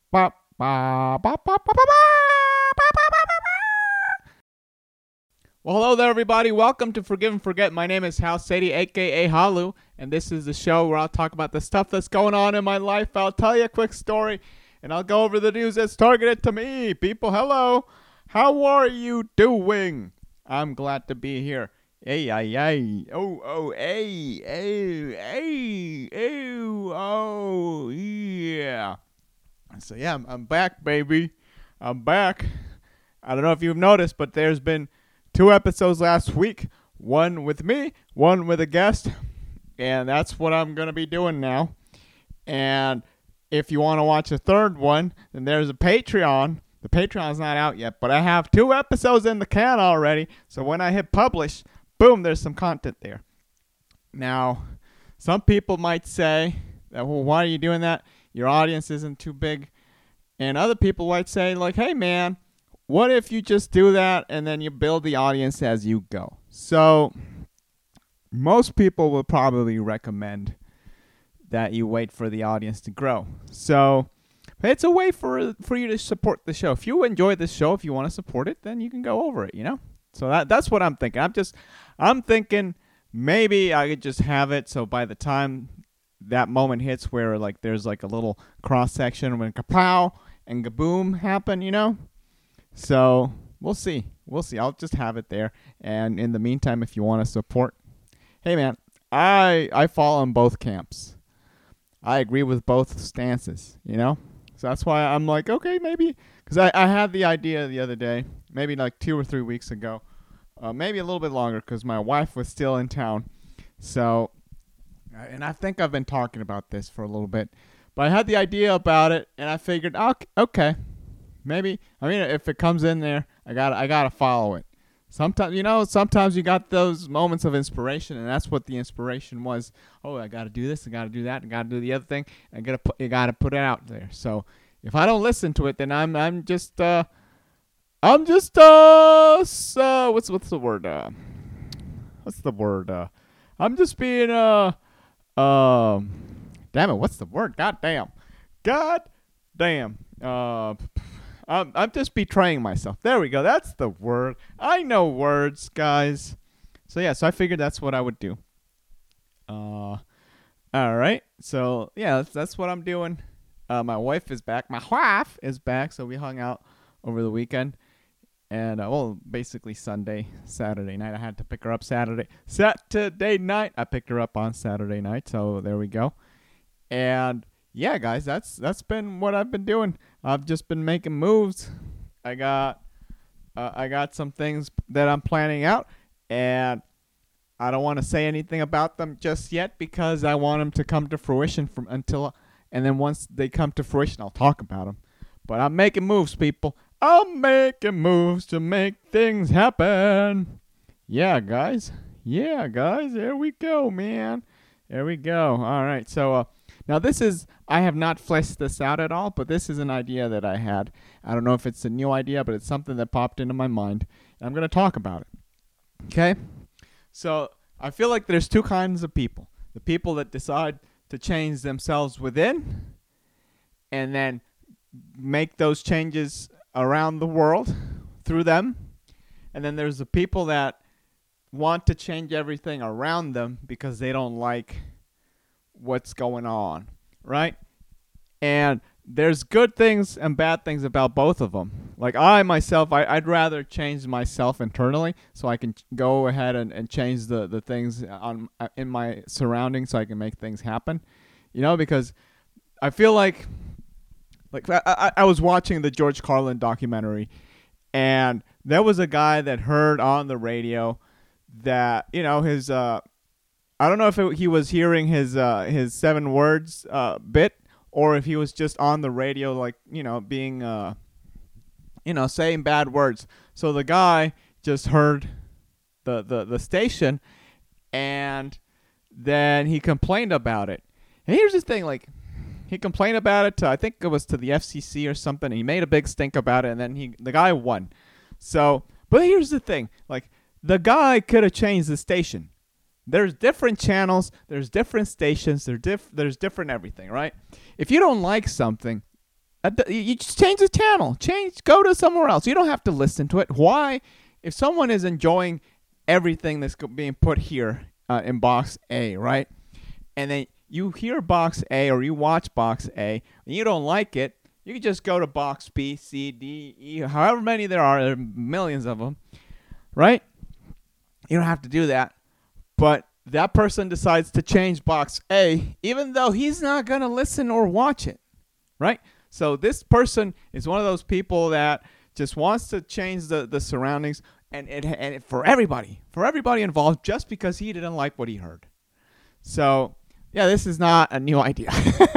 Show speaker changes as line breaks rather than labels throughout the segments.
Ba, ba, ba, ba, ba, ba, ba. Well, hello there, everybody. Welcome to Forgive and Forget. My name is Hal Sadie, a.k.a. Halu, and this is the show where I'll talk about the stuff that's going on in my life. I'll tell you a quick story, and I'll go over the news that's targeted to me. People, hello. How are you doing? I'm glad to be here. Hey, ay, ay. Oh, hey, oh, yeah. So, yeah, I'm back, baby. I'm back. I don't know if you've noticed, but there's been 2 episodes last week. One with me, one with a guest. And that's what I'm going to be doing now. And if you want to watch a third one, then there's a Patreon. The Patreon's not out yet, but I have 2 episodes in the can already. So when I hit publish, boom, there's some content there. Now, some people might say, well, why are you doing that? Your audience isn't too big. And other people might say, like, hey, man, what if you just do that and then you build the audience as you go? So most people will probably recommend that you wait for the audience to grow. So it's a way for you to support the show. If you enjoy this show, if you want to support it, then you can go over it, you know? So that's what I'm thinking. I'm thinking maybe I could just have it so by the time that moment hits where like there's like a little cross section when kapow and kaboom happen, you know? So we'll see. I'll just have it there. And in the meantime, if you want to support, hey man, I fall in both camps. I agree with both stances, you know? So that's why I'm like, okay, maybe. Because I had the idea the other day, maybe like 2 or 3 weeks ago. Maybe a little bit longer because my wife was still in town. So, and I think I've been talking about this for a little bit. But I had the idea about it, and I figured, okay. Maybe, I mean, if it comes in there, I gotta follow it. Sometimes you got those moments of inspiration, and that's what the inspiration was. Oh, I gotta do this, I gotta do that, I gotta do the other thing. You gotta put it out there. So if I don't listen to it, then I'm just what's the word? I'm just being damn it, what's the word? God damn. I'm just betraying myself. There we go. That's the word. I know words, guys. So yeah, so I figured that's what I would do. All right. So yeah, that's what I'm doing. My wife is back. So we hung out over the weekend. And, basically Saturday night. I had to pick her up Saturday night. I picked her up on Saturday night. So there we go. And yeah, guys, that's been what I've been doing. I've just been making moves. I got some things that I'm planning out, and I don't want to say anything about them just yet because I want them to come to fruition and then once they come to fruition, I'll talk about them. But I'm making moves, people. I'm making moves to make things happen. Yeah, guys. There we go, man. There we go. All right. So, now I have not fleshed this out at all, but this is an idea that I had. I don't know if it's a new idea, but it's something that popped into my mind. And I'm going to talk about it. Okay? So I feel like there's 2 kinds of people. The people that decide to change themselves within and then make those changes around the world through them. And then there's the people that want to change everything around them because they don't like what's going on, right? And there's good things and bad things about both of them. Like I'd rather change myself internally so I can go ahead and change the things in my surroundings so I can make things happen, you know, because I feel like I was watching the George Carlin documentary, and there was a guy that heard on the radio that, you know, his I don't know if he was hearing his 7 words bit, or if he was just on the radio, like, you know, being, saying bad words. So the guy just heard the station, and then he complained about it. And here's the thing, like, he complained about it I think it was to the FCC or something. And he made a big stink about it, and then the guy won. So, but here's the thing, like, the guy could have changed the station. There's different channels, there's different stations, there's different everything, right? If you don't like something, You just change the channel. Go to somewhere else. You don't have to listen to it. Why? If someone is enjoying everything that's being put here in box A, right? And then you hear box A or you watch box A and you don't like it, you can just go to box B, C, D, E, however many there are millions of them, right? You don't have to do that. But that person decides to change box A, even though he's not going to listen or watch it, right? So this person is one of those people that just wants to change the surroundings and for everybody involved, just because he didn't like what he heard. So, yeah, this is not a new idea.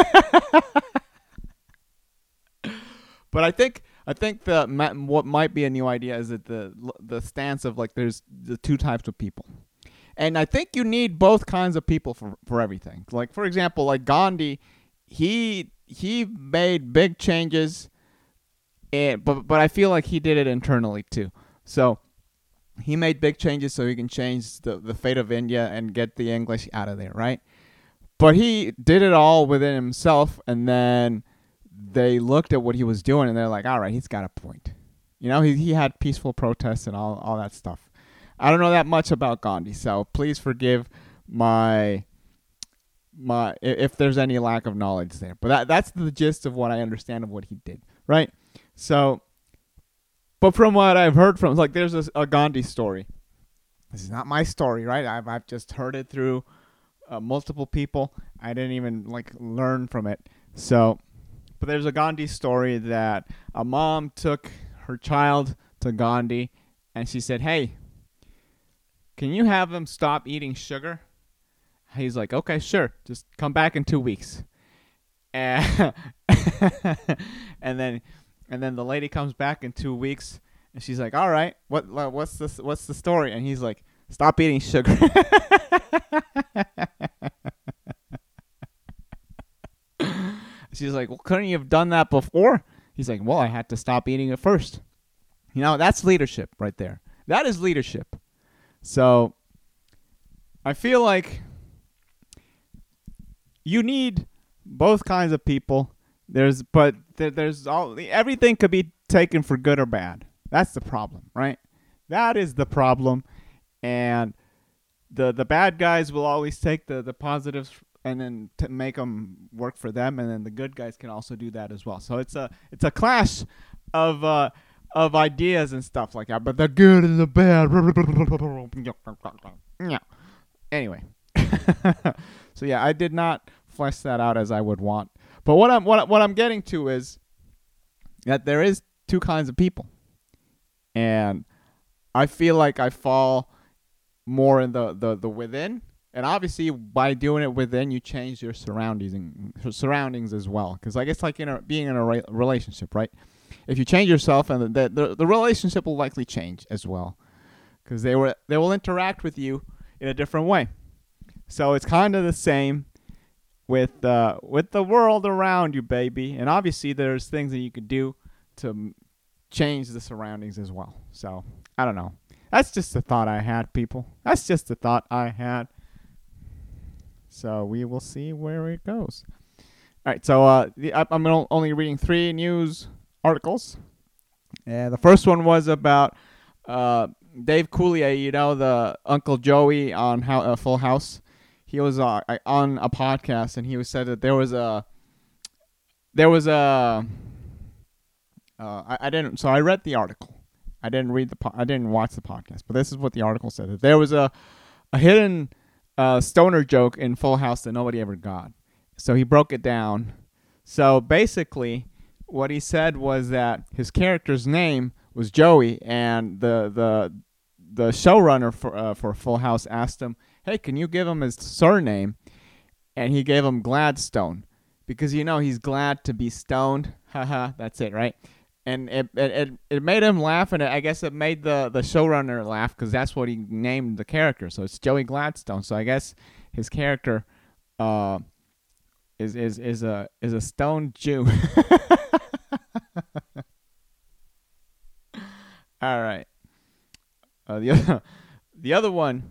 But I think what might be a new idea is that the stance of like there's the two types of people. And I think you need both kinds of people for everything. Like, for example, like Gandhi, he made big changes, but I feel like he did it internally too. So he made big changes so he can change the fate of India and get the English out of there, right? But he did it all within himself, and then they looked at what he was doing, and they're like, all right, he's got a point. You know, he had peaceful protests and all that stuff. I don't know that much about Gandhi, so please forgive my if there's any lack of knowledge there. But that's the gist of what I understand of what he did, right? So, but from what I've heard from, like, there's a Gandhi story. This is not my story, right? I've just heard it through multiple people. I didn't even like learn from it. So, but there's a Gandhi story that a mom took her child to Gandhi, and she said, "Hey, can you have him stop eating sugar?" He's like, "Okay, sure. Just come back in 2 weeks." And and then the lady comes back in 2 weeks, and she's like, "All right, what's the story?" And he's like, "Stop eating sugar." She's like, "Well, couldn't you have done that before?" He's like, "Well, I had to stop eating it first." You know, that's leadership right there. That is leadership. So I feel like you need both kinds of people. There's everything could be taken for good or bad. That's the problem, right? That is the problem. And the bad guys will always take the positives and then to make them work for them, and then the good guys can also do that as well. So it's a clash of ideas and stuff like that. But the good and the bad. Anyway, so yeah, I did not flesh that out as I would want. But what I'm getting to is that there is two kinds of people, and I feel like I fall more in the within. And obviously, by doing it within, you change your surroundings as well. Because like it's like being in a relationship, right? If you change yourself, and the relationship will likely change as well, because they will interact with you in a different way. So it's kind of the same with the world around you, baby. And obviously, there's things that you could do to change the surroundings as well. So I don't know. That's just a thought I had, people. That's just a thought I had. So we will see where it goes. All right, so I'm only reading 3 news articles. The first one was about Dave Coulier, you know, the Uncle Joey on Full House. He was on a podcast, and he said that there was a I didn't. So I read the article. I didn't watch the podcast, but this is what the article said. That there was a hidden stoner joke in Full House that nobody ever got. So he broke it down. So basically, what he said was that his character's name was Joey, and the showrunner for Full House asked him, "Hey, can you give him his surname?" And he gave him Gladstone, because you know he's glad to be stoned. Haha, that's it, right? And it made him laugh, and I guess it made the showrunner laugh, because that's what he named the character. So it's Joey Gladstone. So I guess his character is a stoned Jew. All right. The other one.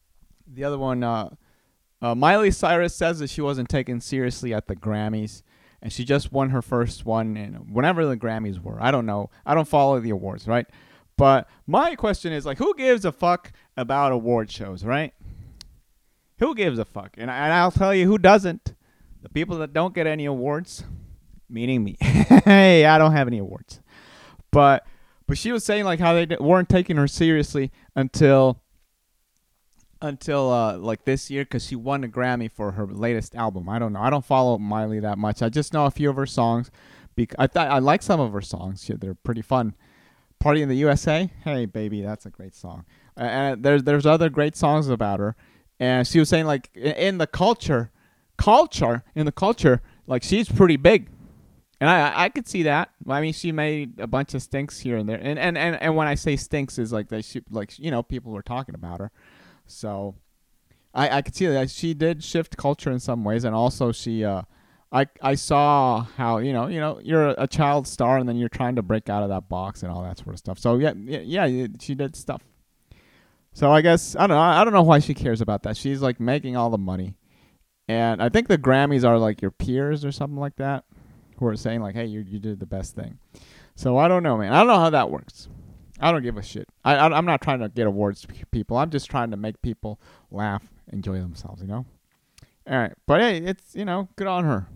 Miley Cyrus says that she wasn't taken seriously at the Grammys. and she just won her first one, and whenever the Grammys were, I don't know, I don't follow the awards, right? But my question is, like, who gives a fuck about award shows, right? Who gives a fuck? And I'll tell you who doesn't. The people that don't get any awards, meaning me. Hey, I don't have any awards. But she was saying like how they weren't taking her seriously until like this year, because she won a Grammy for her latest album. I don't know. I don't follow Miley that much. I just know a few of her songs. I like some of her songs. Shit, they're pretty fun. Party in the USA. Hey, baby, that's a great song. And there's other great songs about her. And she was saying like in the culture, like she's pretty big. And I could see that. I mean, she made a bunch of stinks here and there. And when I say stinks is like people were talking about her. So I could see that she did shift culture in some ways, and also she I saw how you're a child star and then you're trying to break out of that box and all that sort of stuff. So yeah, she did stuff. So I guess I don't know why she cares about that. She's like making all the money, and I think the Grammys are like your peers or something like that, who are saying like, hey, you did the best thing. So I don't know, man. I don't know how that works. I don't give a shit. I'm not trying to get awards to people. I'm just trying to make people laugh, enjoy themselves, All right. But hey, it's, good on her.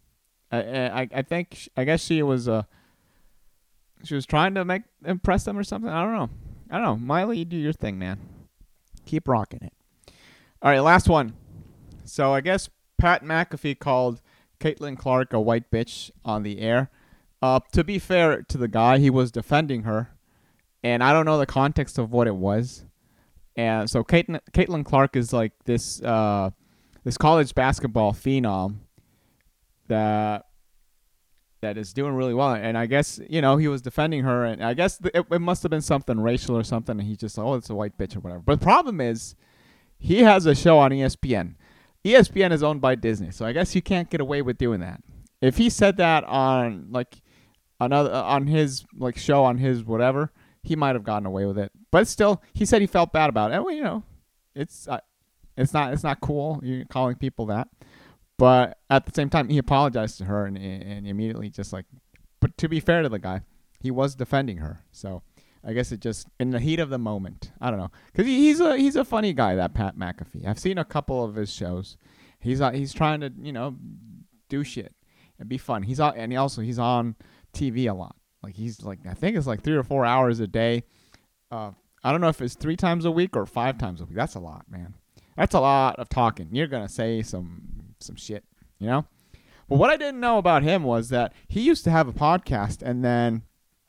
I guess she was trying to impress them or something. I don't know. Miley, you do your thing, man. Keep rocking it. All right, last one. So I guess Pat McAfee called Caitlin Clark a white bitch on the air. To be fair to the guy, he was defending her. And I don't know the context of what it was. And so Caitlin Clark is like this college basketball phenom that is doing really well. And I guess, he was defending her. And I guess it must have been something racial or something. And he's just like, oh, it's a white bitch or whatever. But the problem is he has a show on ESPN. ESPN is owned by Disney. So I guess you can't get away with doing that. If he said that on on his like show on his whatever, he might have gotten away with it, but still, he said he felt bad about it. And well, it's not cool. You're calling people that, but at the same time, he apologized to her and immediately just like. But to be fair to the guy, he was defending her, so I guess it just in the heat of the moment. I don't know, because he's a funny guy, that Pat McAfee. I've seen a couple of his shows. He's trying to do shit and be fun. He's on TV a lot. Like he's like, I think it's like 3 or 4 hours a day. I don't know if it's 3 times a week or 5 times a week. That's a lot, man. That's a lot of talking. You're gonna say some shit, But what I didn't know about him was that he used to have a podcast, and then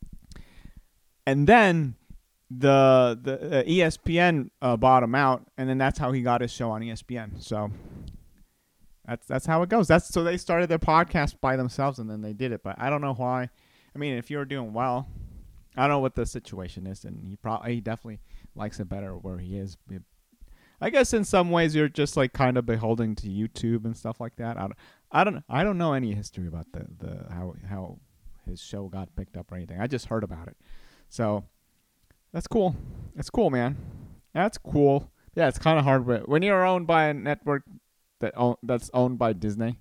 the ESPN bought him out, and then that's how he got his show on ESPN. So that's how it goes. So they started their podcast by themselves, and then they did it. But I don't know why. I mean, if you're doing well, I don't know what the situation is, and he definitely likes it better where he is. I guess in some ways you're just like kind of beholden to YouTube and stuff like that. I don't know any history about the how his show got picked up or anything. I just heard about it, so that's cool. That's cool, man. That's cool. Yeah, it's kind of hard, but when you're owned by a network that's owned by Disney,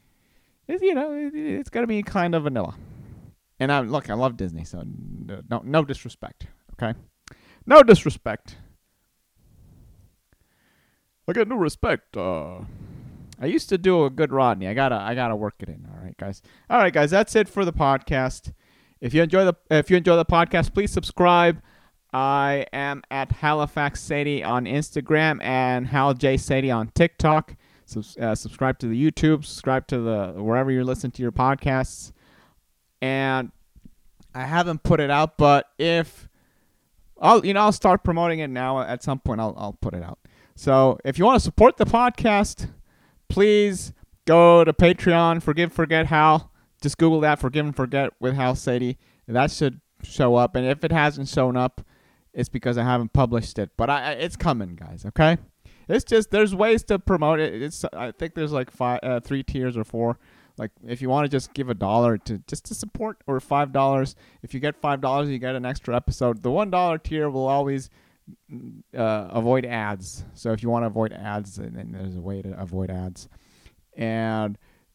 it's gotta be kind of vanilla. And I love Disney, so no disrespect, okay? No disrespect. I got no respect. I used to do a good Rodney. I gotta work it in. All right, guys. That's it for the podcast. If you enjoy the podcast, please subscribe. I am at Halifax Sadie on Instagram and Hal J Sadie on TikTok. Subscribe to the YouTube. Subscribe to wherever you're listening to your podcasts. And I haven't put it out, but if I'll start promoting it now. At some point, I'll put it out. So if you want to support the podcast, please go to Patreon. Forgive, Forget Hal. Just Google that, Forgive and Forget with Hal Sadie. That should show up. And if it hasn't shown up, it's because I haven't published it. But it's coming, guys. Okay. It's just there's ways to promote it. I think there's like 3 tiers or 4. Like if you want to just give $1 to support, or $5. If you get $5, you get an extra episode. The $1 tier will always avoid ads. So if you want to avoid ads, then there's a way to avoid ads. And